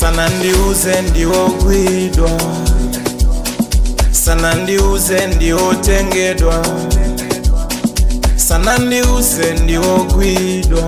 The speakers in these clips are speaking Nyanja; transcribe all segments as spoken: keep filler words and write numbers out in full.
sana ndiuze ndiogwidwa, sana ndiuze ndiotengedwa, sana ndiuze ndiogwidwa,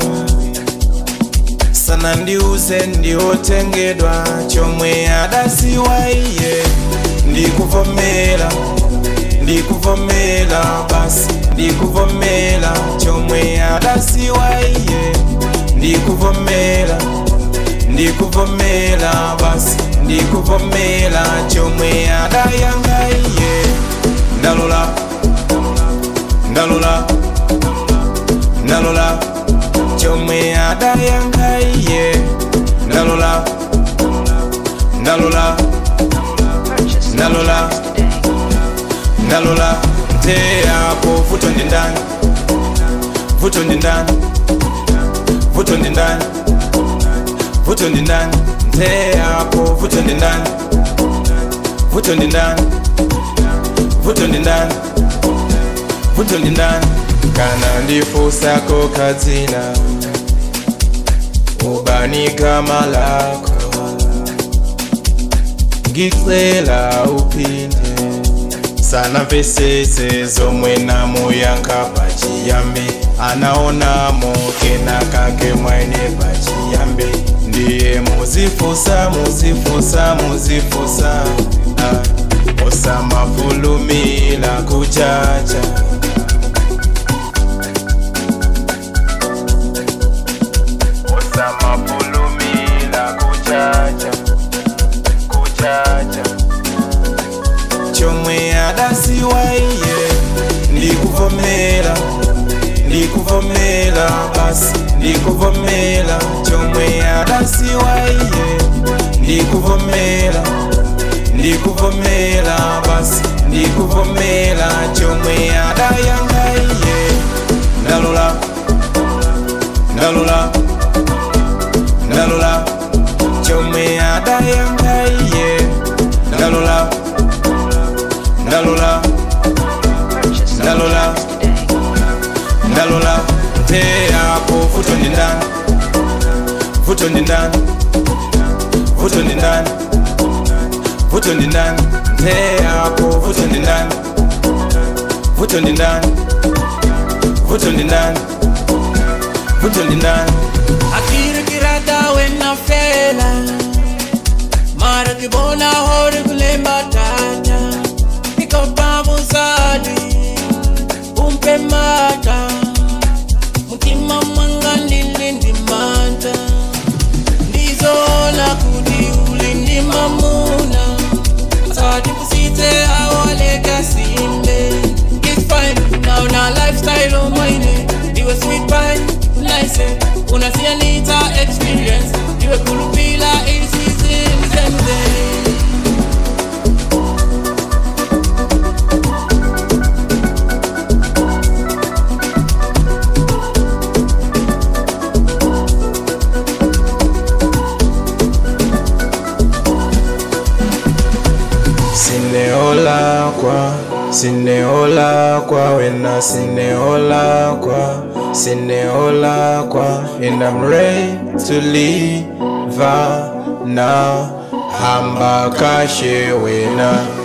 sana ndiuze ndiotengedwa. Chomwe adasiwa iye ndikuvomera, ndikuvomera basi ndikuvomera. Chomwe adasiwa iye ndikuvomera, ndikuvomera basi ndikuvomera. Chomwe adayanga iye ndalola, ndalola, ndalola. Chomwe adayanga iye ndalola, ndalola, ndalola, ndalola. Nte hapo vuto ndi ndani, vuto ndi ndani, vuto ndi ndani, vuto ndi ndani. Nte hapo vuto ndi ndani, vuto ndi ndani, vuto ndi ndani, vuto ndi ndani. Kana ndifusako kadzina ubanika malako, ngicela uphinde sana mvesese zomwe namuyankha pachiyambi. Anaonamo kena kake mwene pachiyambi. Ndiye muzifusa, muzifusa, muzifusa, ah, osamafulumila kuchacha. Osamafulumila kuchacha, kuchacha. Chomwe adasiwa iye ndikuvomera, ndikuvomera basi ndikuvomera. Chomwe adasiwa iye ndikuvomera, ndikuvomera basi ndikuvomera. Chomwe adayanga iye ndalola, ndalola, ndalola. Chomwe adayanga iye ndalola, ndalola, ndalola, ndalola. Nte hapo vuto ndi ndani, vuto ndi ndani, vuto ndi ndani, vuto ndi ndani. Nte hapo vuto ndi ndani, vuto ndi ndani, vuto ndi ndani, vuto ndi ndani. Akira kirata wena fela, mara kibona hori kulemba tata. Pika pamu sali, umpe mata, mukima manga nilindi mata. Ndizola kudi ulindi mamuna, sadi kusite awale kasinde. It's fine, now na lifestyle of mine. Iwe sweet pie, nice. Unasia nita experience, iwe kulupila isi zimzemze. Sineola kwa, sineola kwa wena, sineola kwa, sineola kwa. And I'm ready to leave now. Hamba kashe wena.